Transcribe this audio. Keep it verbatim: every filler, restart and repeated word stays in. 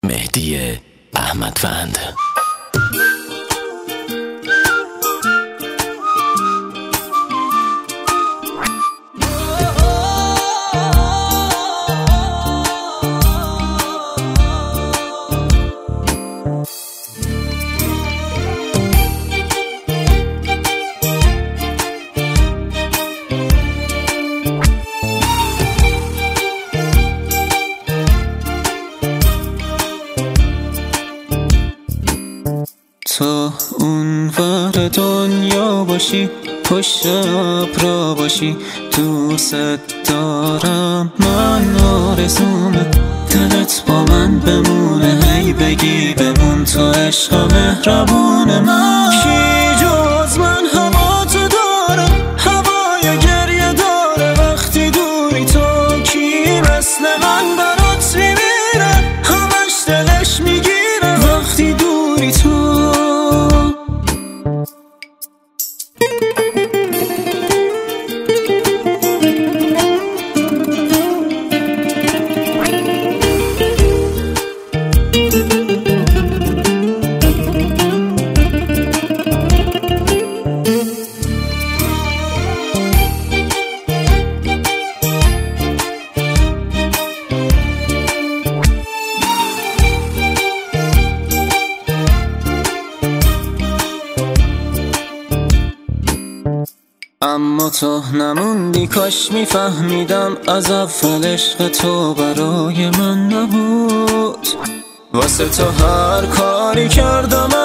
مهدی احمدوند. تو اون ور دنیا باشی، پشت ابرا باشی، دوست دارم، من آرزومه دلت با من بمونه، هی بگی بمون تو عشق مهربون من. کی جز من هوا تو داره، هوای گریه داره وقتی دوری تو، کی مثل من برات میمیره همش دلش میگیره وقتی دوری تو. اما تو نموندی، کاش میفهمیدم از اول عشق تو برای من نبود. واسه تو هر کاری کردم